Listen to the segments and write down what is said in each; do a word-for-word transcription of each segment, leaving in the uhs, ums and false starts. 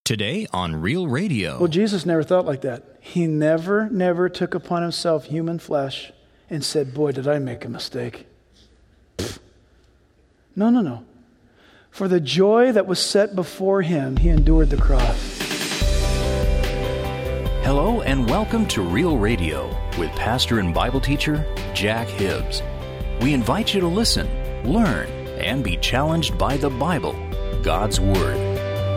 Today on Real Radio. Well, Jesus never thought like that. He never, never took upon himself human flesh and said, boy, did I make a mistake. Pfft. No, no, no. For the joy that was set before him, he endured the cross. Hello and welcome to Real Radio with pastor and Bible teacher Jack Hibbs. We invite you to listen, learn, and be challenged by the Bible, God's Word.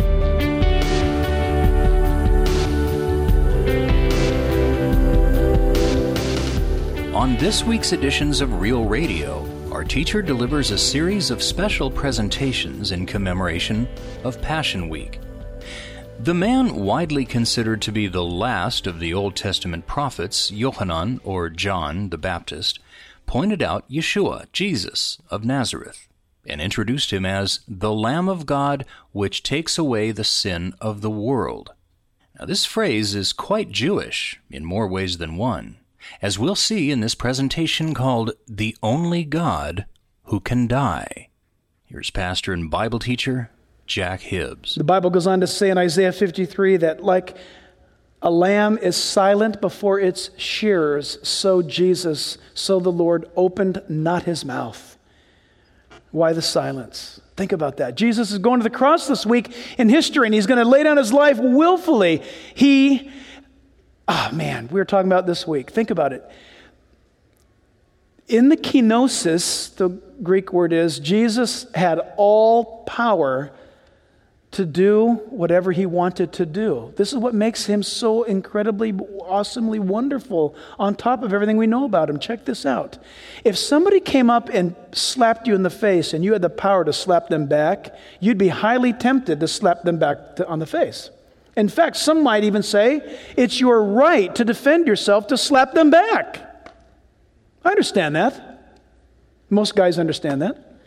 On this week's editions of Real Radio, our teacher delivers a series of special presentations in commemoration of Passion Week. The man widely considered to be the last of the Old Testament prophets, Yohanan, or John the Baptist, pointed out Yeshua, Jesus of Nazareth, and introduced him as the Lamb of God which takes away the sin of the world. Now, this phrase is quite Jewish in more ways than one, as we'll see in this presentation called The Only God Who Can Die. Here's pastor and Bible teacher Jack Hibbs. The Bible goes on to say in Isaiah fifty-three that like a lamb is silent before its shearers, so Jesus, so the Lord opened not his mouth. Why the silence? Think about that. Jesus is going to the cross this week in history, and he's going to lay down his life willfully. He Oh, man, we were talking about this week. Think about it. In the kenosis, the Greek word is, Jesus had all power to do whatever he wanted to do. This is what makes him so incredibly, awesomely wonderful on top of everything we know about him. Check this out. If somebody came up and slapped you in the face and you had the power to slap them back, you'd be highly tempted to slap them back to, on the face. In fact, some might even say it's your right to defend yourself to slap them back. I understand that. Most guys understand that.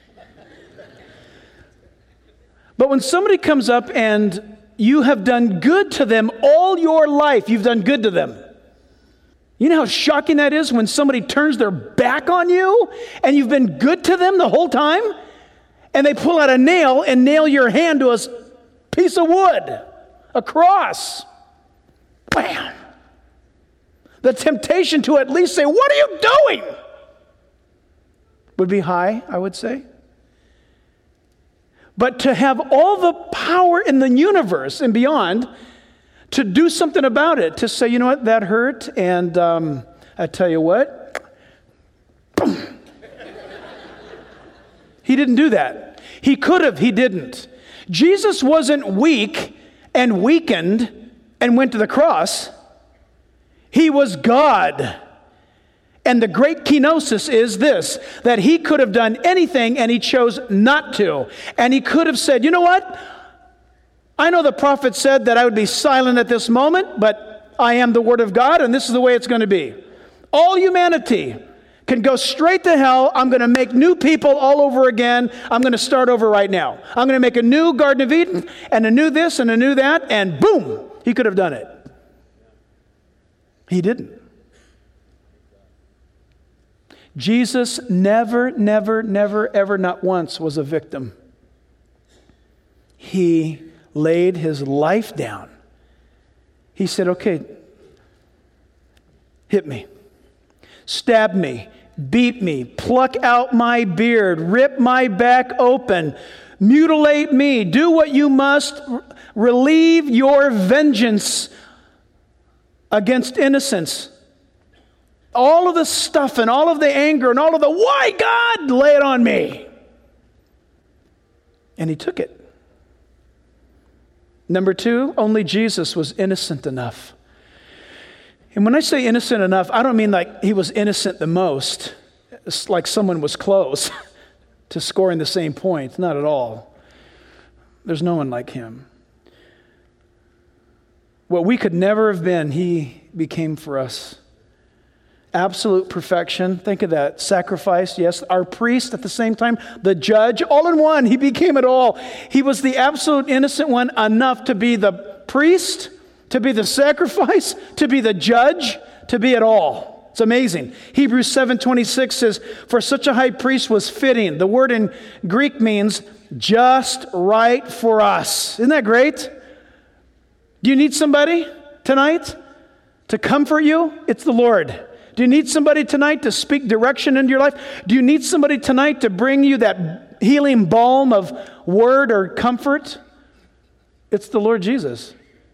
But when somebody comes up and you have done good to them all your life, you've done good to them. You know how shocking that is when somebody turns their back on you and you've been good to them the whole time? And they pull out a nail and nail your hand to a piece of wood. A cross. Bam. The temptation to at least say, what are you doing? Would be high, I would say. But to have all the power in the universe and beyond to do something about it, to say, you know what, that hurt, and um, I tell you what, he didn't do that. He could have, he didn't. Jesus wasn't weak and weakened and went to the cross. He was God. And the great kenosis is this, that he could have done anything and he chose not to. And he could have said, you know what? I know the prophet said that I would be silent at this moment, but I am the Word of God and this is the way it's going to be. All humanity can go straight to hell. I'm going to make new people all over again. I'm going to start over right now. I'm going to make a new Garden of Eden and a new this and a new that, and boom, he could have done it. He didn't. Jesus never, never, never, ever, not once was a victim. He laid his life down. He said, okay, hit me, stab me, beat me, pluck out my beard, rip my back open, mutilate me, do what you must, relieve your vengeance against innocence. All of the stuff and all of the anger and all of the, why God, lay it on me. And he took it. Number two, only Jesus was innocent enough. And when I say innocent enough, I don't mean like he was innocent the most. It's like someone was close to scoring the same point. Not at all. There's no one like him. What we could never have been, he became for us. Absolute perfection. Think of that. Sacrifice, yes. Our priest at the same time, the judge, all in one. He became it all. He was the absolute innocent one enough to be the priest, to be the sacrifice, to be the judge, to be it all. It's amazing. Hebrews seven twenty-six says, for such a high priest was fitting. The word in Greek means just right for us. Isn't that great? Do you need somebody tonight to comfort you? It's the Lord. Do you need somebody tonight to speak direction into your life? Do you need somebody tonight to bring you that healing balm of word or comfort? It's the Lord Jesus.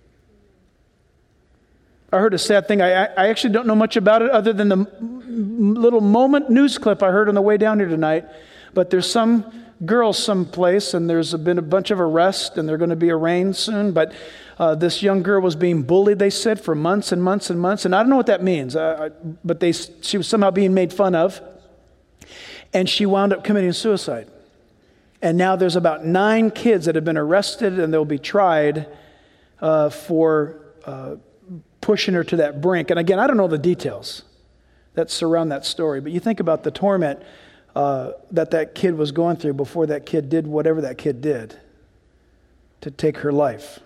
I heard a sad thing. I, I actually don't know much about it other than the m- little moment news clip I heard on the way down here tonight. But there's some girl someplace, and there's been a bunch of arrests, and they're going to be arraigned soon. But uh, this young girl was being bullied, they said, for months and months and months. And I don't know what that means, uh, but they she was somehow being made fun of. And she wound up committing suicide. And now there's about nine kids that have been arrested, and they'll be tried uh, for uh, pushing her to that brink. And again, I don't know the details that surround that story, but you think about the torment uh, that that kid was going through before that kid did whatever that kid did to take her life.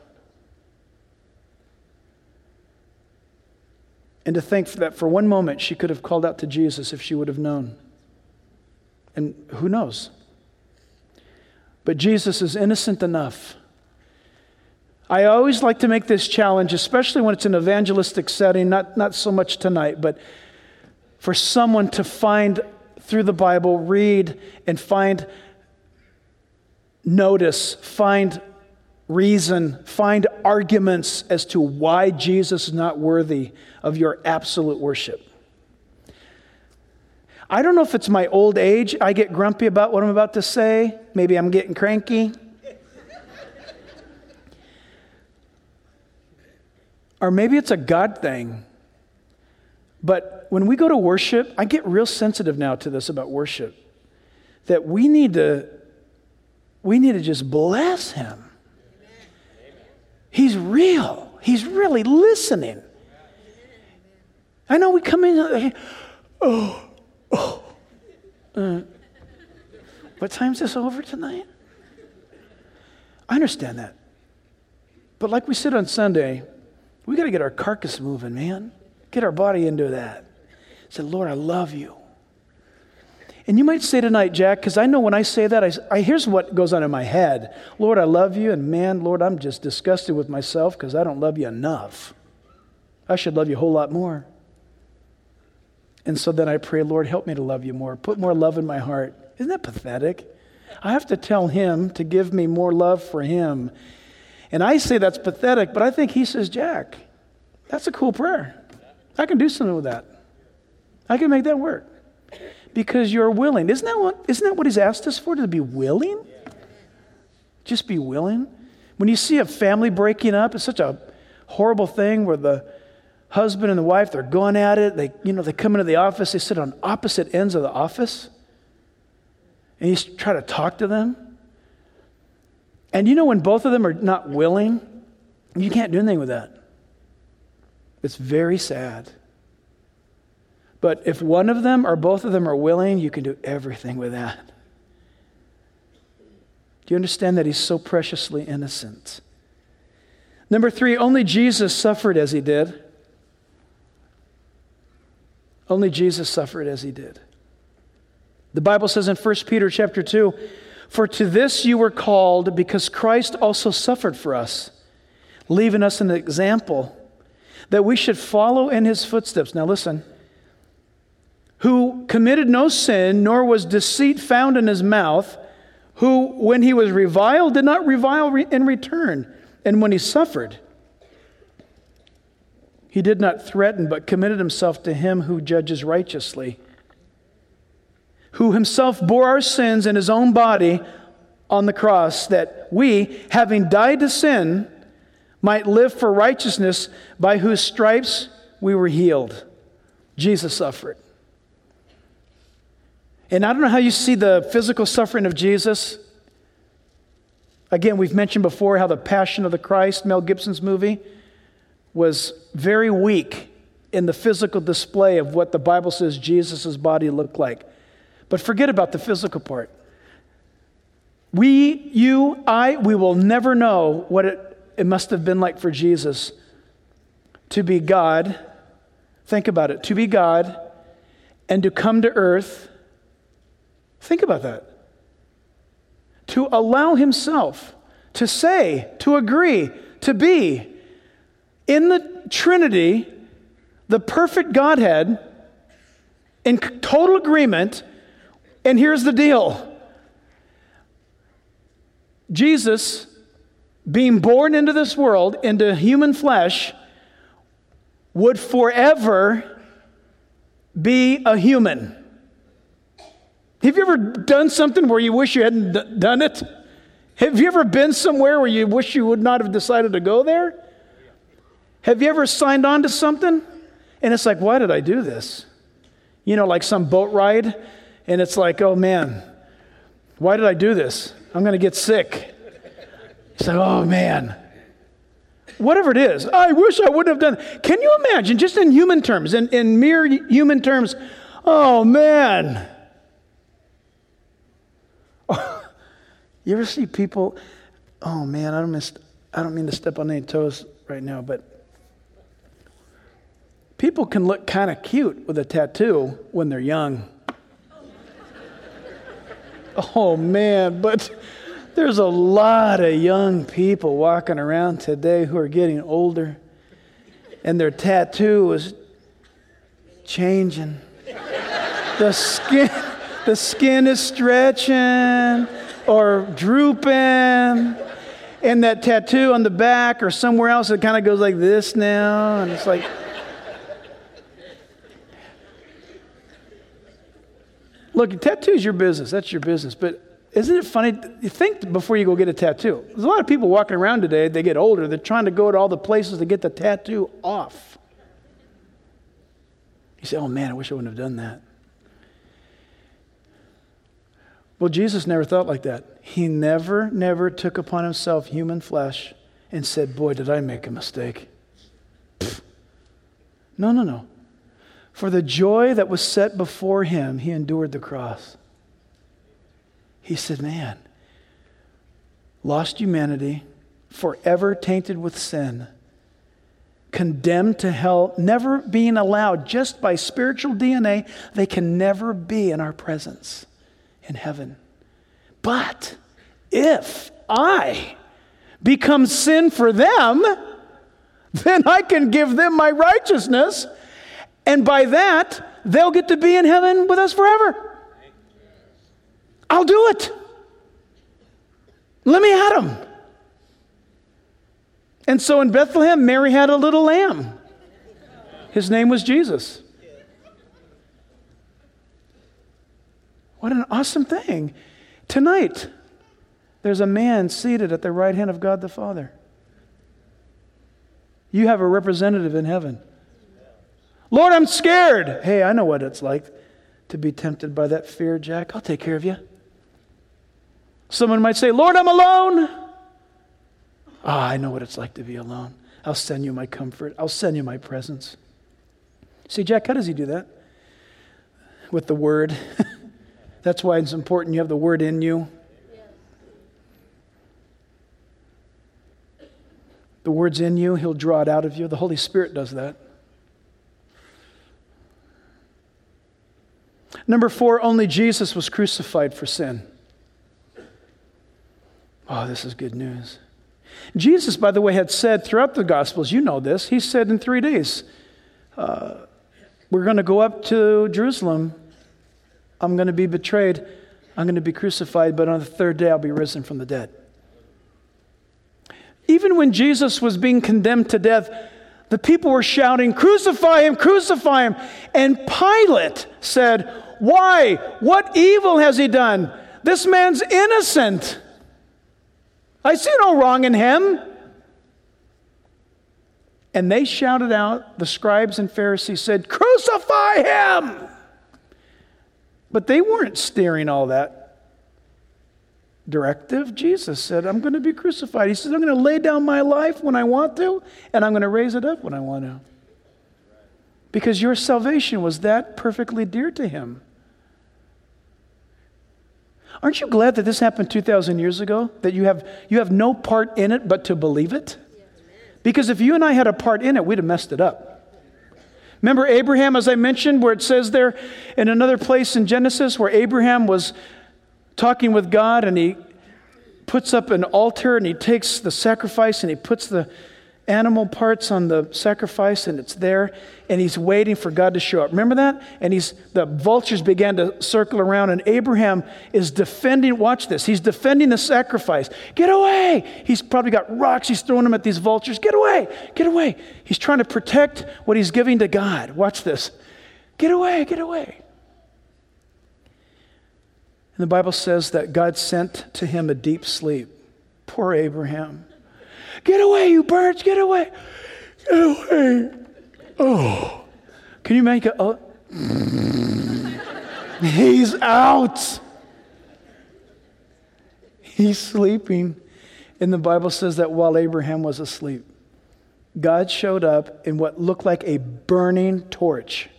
And to think that for one moment she could have called out to Jesus if she would have known. And who knows? But Jesus is innocent enough. I always like to make this challenge, especially when it's an evangelistic setting, not, not so much tonight, but for someone to find through the Bible, read and find notice, find reason, find arguments as to why Jesus is not worthy of your absolute worship. I don't know if it's my old age. I get grumpy about what I'm about to say. Maybe I'm getting cranky. Or maybe it's a God thing. But when we go to worship, I get real sensitive now to this about worship. That we need to, we need to just bless Him. He's real. He's really listening. I know we come in, oh, oh. Uh, what time's this over tonight? I understand that. But like we said on Sunday, we got to get our carcass moving, man. Get our body into that. Say, Lord, I love you. And you might say tonight, Jack, because I know when I say that, I, I here's what goes on in my head. Lord, I love you, and man, Lord, I'm just disgusted with myself because I don't love you enough. I should love you a whole lot more. And so then I pray, Lord, help me to love you more. Put more love in my heart. Isn't that pathetic? I have to tell Him to give me more love for Him. And I say that's pathetic, but I think He says, Jack, that's a cool prayer. I can do something with that. I can make that work. Because you're willing. Isn't that what, isn't that what He's asked us for, to be willing? Just be willing. When you see a family breaking up, it's such a horrible thing where the husband and the wife, they're going at it. They, you know, they come into the office. They sit on opposite ends of the office. And you try to talk to them. And you know when both of them are not willing, you can't do anything with that. It's very sad. But if one of them or both of them are willing, you can do everything with that. Do you understand that He's so preciously innocent? Number three, only Jesus suffered as He did. Only Jesus suffered as He did. The Bible says in First Peter chapter two, for to this you were called, because Christ also suffered for us, leaving us an example that we should follow in His footsteps. Now listen. Who committed no sin, nor was deceit found in His mouth, who, when He was reviled, did not revile in return, and when He suffered, He did not threaten, but committed Himself to Him who judges righteously, who Himself bore our sins in His own body on the cross, that we, having died to sin, might live for righteousness, by whose stripes we were healed. Jesus suffered. And I don't know how you see the physical suffering of Jesus. Again, we've mentioned before how the Passion of the Christ, Mel Gibson's movie, was very weak in the physical display of what the Bible says Jesus' body looked like. But forget about the physical part. We, you, I, we will never know what it, it must have been like for Jesus to be God. Think about it. To be God and to come to earth. Think about that. To allow Himself to say, to agree, to be in the Trinity, the perfect Godhead, in total agreement, and here's the deal. Jesus, being born into this world, into human flesh, would forever be a human. Have you ever done something where you wish you hadn't d- done it? Have you ever been somewhere where you wish you would not have decided to go there? Have you ever signed on to something? And it's like, why did I do this? You know, like some boat ride, and it's like, oh man, why did I do this? I'm going to get sick. It's like, oh man. Whatever it is, I wish I wouldn't have done it. Can you imagine, just in human terms, in, in mere human terms, oh man. You ever see people, oh man, I don't, miss, I don't mean to step on any toes right now, but people can look kind of cute with a tattoo when they're young. Oh man, but there's a lot of young people walking around today who are getting older, and their tattoo is changing. The skin, the skin is stretching or drooping, and that tattoo on the back or somewhere else, it kind of goes like this now, and it's like, look, tattoo's your business. That's your business. But isn't it funny? You think before you go get a tattoo. There's a lot of people walking around today, they get older, they're trying to go to all the places to get the tattoo off. You say, oh man, I wish I wouldn't have done that. Well, Jesus never thought like that. He never, never took upon himself human flesh and said, boy, did I make a mistake. Pfft. No, no, no. For the joy that was set before him, he endured the cross. He said, man, lost humanity, forever tainted with sin, condemned to hell, never being allowed, just by spiritual D N A, they can never be in our presence in heaven. But if I become sin for them, then I can give them my righteousness, and by that, they'll get to be in heaven with us forever. I'll do it. Let me at them. And so in Bethlehem, Mary had a little lamb. His name was Jesus. What an awesome thing. Tonight, there's a man seated at the right hand of God the Father. You have a representative in heaven. Lord, I'm scared. Hey, I know what it's like to be tempted by that fear, Jack. I'll take care of you. Someone might say, Lord, I'm alone. Ah, I know what it's like to be alone. I'll send you my comfort. I'll send you my presence. See, Jack, how does he do that? With the Word. That's why it's important you have the Word in you. The Word's in you. He'll draw it out of you. The Holy Spirit does that. Number four, only Jesus was crucified for sin. Oh, this is good news. Jesus, by the way, had said throughout the Gospels, you know this, he said in three days, uh, we're going to go up to Jerusalem. I'm going to be betrayed. I'm going to be crucified, but on the third day I'll be risen from the dead. Even when Jesus was being condemned to death, the people were shouting, crucify him, crucify him. And Pilate said, why? What evil has he done? This man's innocent. I see no wrong in him. And they shouted out, the scribes and Pharisees said, crucify him! But they weren't steering all that directive. Jesus said, I'm going to be crucified. He said, I'm going to lay down my life when I want to, and I'm going to raise it up when I want to. Because your salvation was that perfectly dear to him. Aren't you glad that this happened two thousand years ago? That you have you have no part in it but to believe it? Because if you and I had a part in it, we'd have messed it up. Remember Abraham, as I mentioned, where it says there in another place in Genesis where Abraham was talking with God and he puts up an altar and he takes the sacrifice and he puts the animal parts on the sacrifice, and it's there, and he's waiting for God to show up. Remember that? And he's the vultures began to circle around, and Abraham is defending, watch this, he's defending the sacrifice. Get away! He's probably got rocks, he's throwing them at these vultures. Get away! Get away! He's trying to protect what he's giving to God. Watch this. Get away! Get away! And the Bible says that God sent to him a deep sleep. Poor Abraham. Get away, you birds, get away. Get away. Oh. Can you make it? Oh. He's out. He's sleeping. And the Bible says that while Abraham was asleep, God showed up in what looked like a burning torch.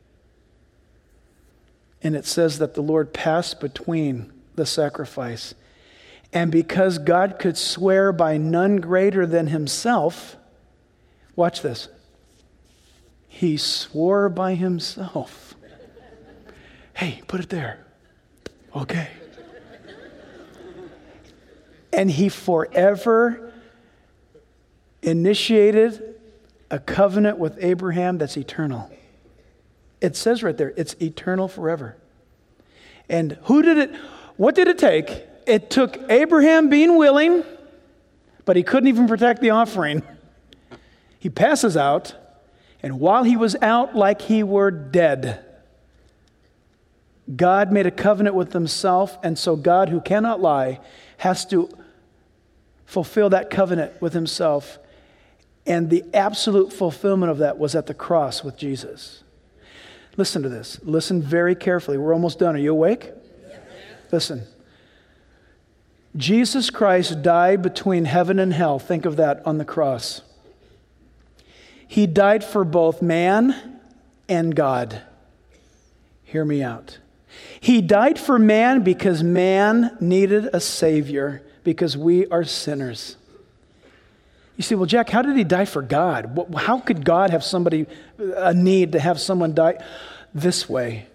And it says that the Lord passed between the sacrifice. And because God could swear by none greater than himself, watch this, he swore by himself. Hey, put it there. Okay. And he forever initiated a covenant with Abraham that's eternal. It says right there, it's eternal forever. And who did it, what did it take? It took Abraham being willing, but he couldn't even protect the offering. He passes out, and while he was out like he were dead, God made a covenant with himself, and so God, who cannot lie, has to fulfill that covenant with himself. And the absolute fulfillment of that was at the cross with Jesus. Listen to this. Listen very carefully. We're almost done. Are you awake? Listen. Jesus Christ died between heaven and hell. Think of that on the cross. He died for both man and God. Hear me out. He died for man because man needed a Savior, because we are sinners. You say, well, Jack, how did he die for God? How could God have somebody, a need to have someone die? This way.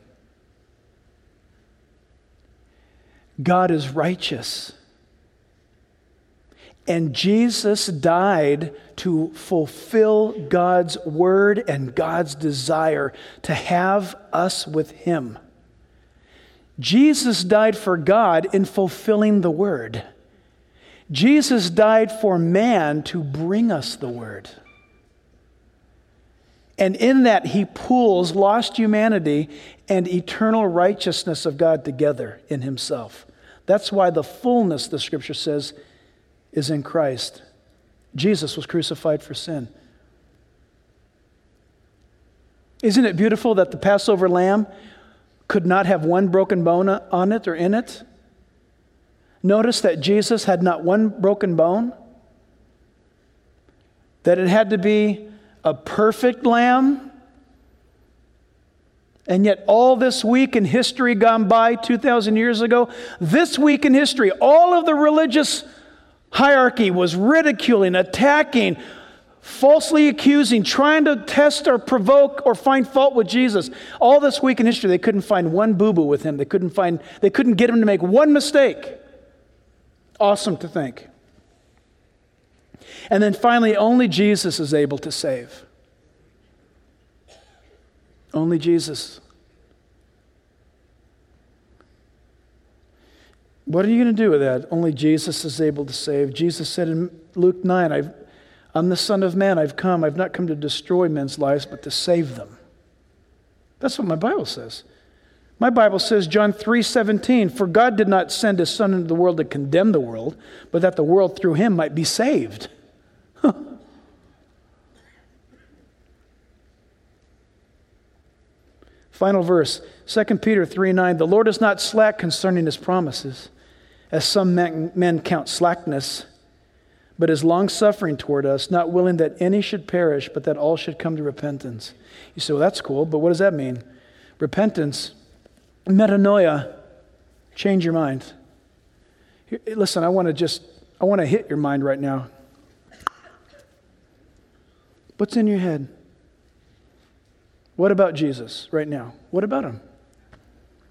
God is righteous. And Jesus died to fulfill God's word and God's desire to have us with him. Jesus died for God in fulfilling the word. Jesus died for man to bring us the word. And in that, he pools lost humanity and eternal righteousness of God together in himself. That's why the fullness, the scripture says, is in Christ. Jesus was crucified for sin. Isn't it beautiful that the Passover lamb could not have one broken bone on it or in it? Notice that Jesus had not one broken bone. That it had to be a perfect lamb. And yet all this week in history gone by two thousand years ago, this week in history, all of the religious hierarchy was ridiculing, attacking, falsely accusing, trying to test or provoke or find fault with Jesus. All this week in history, they couldn't find one boo-boo with him. They couldn't find, they couldn't get him to make one mistake. Awesome to think. And then finally, only Jesus is able to save. Only Jesus. What are you going to do with that? Only Jesus is able to save. Jesus said in Luke nine, I've, I'm the Son of Man. I've come. I've not come to destroy men's lives, but to save them. That's what my Bible says. My Bible says, John three seventeen, for God did not send his Son into the world to condemn the world, but that the world through him might be saved. Huh. Final verse, Second Peter three nine, the Lord is not slack concerning his promises, as some men, men count slackness, but is long-suffering toward us, not willing that any should perish, but that all should come to repentance. You say, well, that's cool, but what does that mean? Repentance, metanoia, change your mind. Here, listen, I want to just, I want to hit your mind right now. What's in your head? What about Jesus right now? What about him?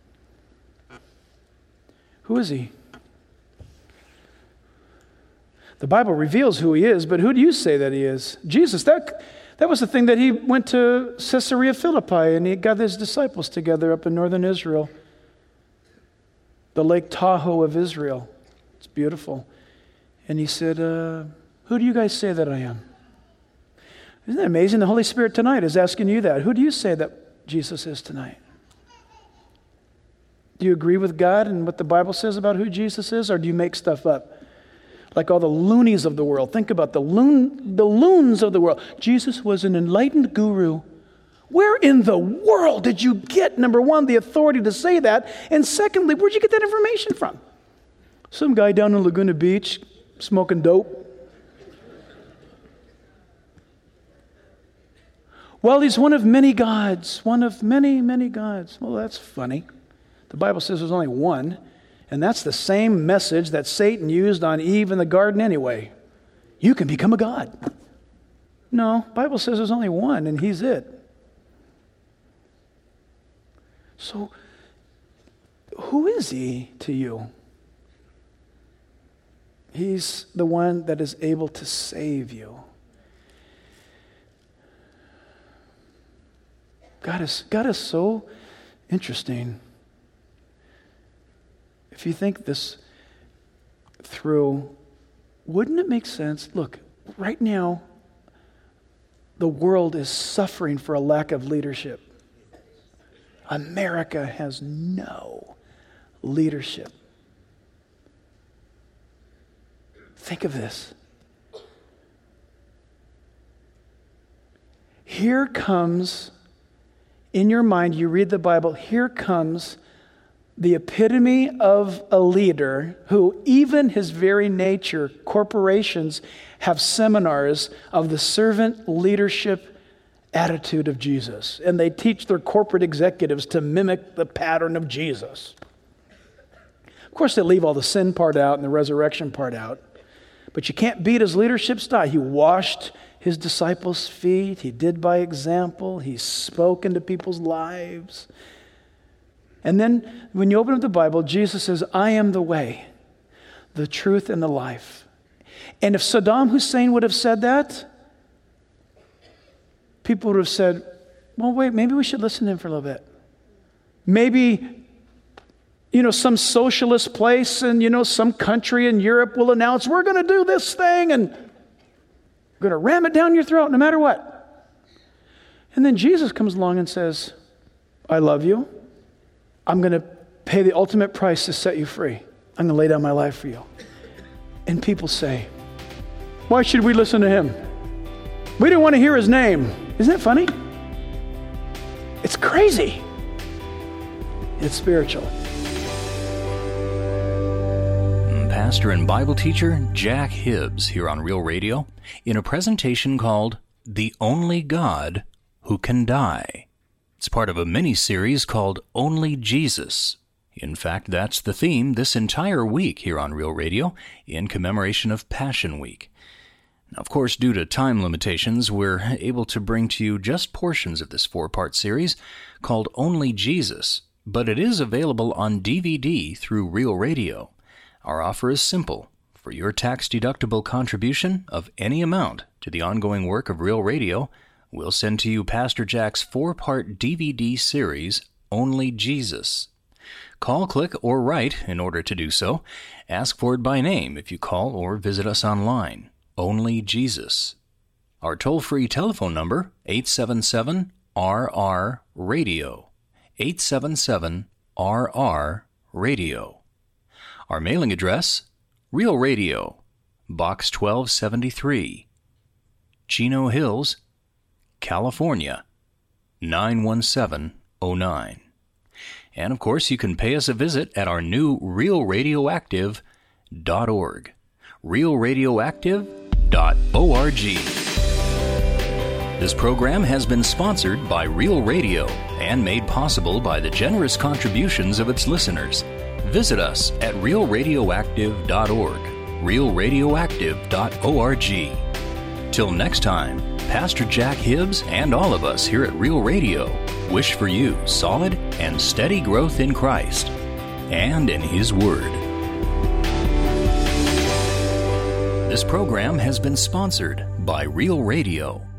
Who is he? The Bible reveals who he is, but who do you say that he is? Jesus, that, that was the thing that he went to Caesarea Philippi and he got his disciples together up in northern Israel. The Lake Tahoe of Israel. It's beautiful. And he said, uh, who do you guys say that I am? Isn't that amazing? The Holy Spirit tonight is asking you that. Who do you say that Jesus is tonight? Do you agree with God and what the Bible says about who Jesus is, or do you make stuff up? Like all the loonies of the world. Think about the loon, the loons of the world. Jesus was an enlightened guru. Where in the world did you get, number one, the authority to say that? And secondly, where'd you get that information from? Some guy down in Laguna Beach smoking dope. Well, he's one of many gods. One of many, many gods. Well, that's funny. The Bible says there's only one. And that's the same message that Satan used on Eve in the garden anyway. You can become a god. No, the Bible says there's only one, and he's it. So, who is he to you? He's the one that is able to save you. God is, God is so interesting. If you think this through, wouldn't it make sense? Look, right now, the world is suffering for a lack of leadership. America has no leadership. Think of this. Here comes, in your mind, you read the Bible, here comes the epitome of a leader who, even his very nature, corporations have seminars of the servant leadership attitude of Jesus. And they teach their corporate executives to mimic the pattern of Jesus. Of course, they leave all the sin part out and the resurrection part out. But you can't beat his leadership style. He washed his disciples' feet. He did by example. He spoke into people's lives. And then when you open up the Bible, Jesus says, I am the way, the truth, and the life. And if Saddam Hussein would have said that, people would have said, well, wait, maybe we should listen to him for a little bit. Maybe, you know, some socialist place in, you know, some country in Europe will announce, we're going to do this thing and we're going to ram it down your throat no matter what. And then Jesus comes along and says, I love you. I'm going to pay the ultimate price to set you free. I'm going to lay down my life for you. And people say, why should we listen to him? We didn't want to hear his name. Isn't that funny? It's crazy. It's spiritual. Pastor and Bible teacher Jack Hibbs here on Real Radio in a presentation called The Only God Who Can Die. It's part of a mini-series called Only Jesus. In fact, that's the theme this entire week here on Real Radio in commemoration of Passion Week. Now, of course, due to time limitations, we're able to bring to you just portions of this four-part series called Only Jesus, but it is available on D V D through Real Radio. Our offer is simple. For your tax-deductible contribution of any amount to the ongoing work of Real Radio, we'll send to you Pastor Jack's four-part D V D series, Only Jesus. Call, click, or write in order to do so. Ask for it by name if you call or visit us online. Only Jesus. Our toll-free telephone number, eight seven seven R R radio. eight seven seven R R radio. Our mailing address, Real Radio, Box twelve seventy-three, Chino Hills, California, nine one seven oh nine. And of course, you can pay us a visit at our new real radioactive dot org. real radioactive dot org. This program has been sponsored by Real Radio and made possible by the generous contributions of its listeners. Visit us at real radioactive dot org. real radioactive dot org. Till next time, Pastor Jack Hibbs and all of us here at Real Radio wish for you solid and steady growth in Christ and in His Word. This program has been sponsored by Real Radio.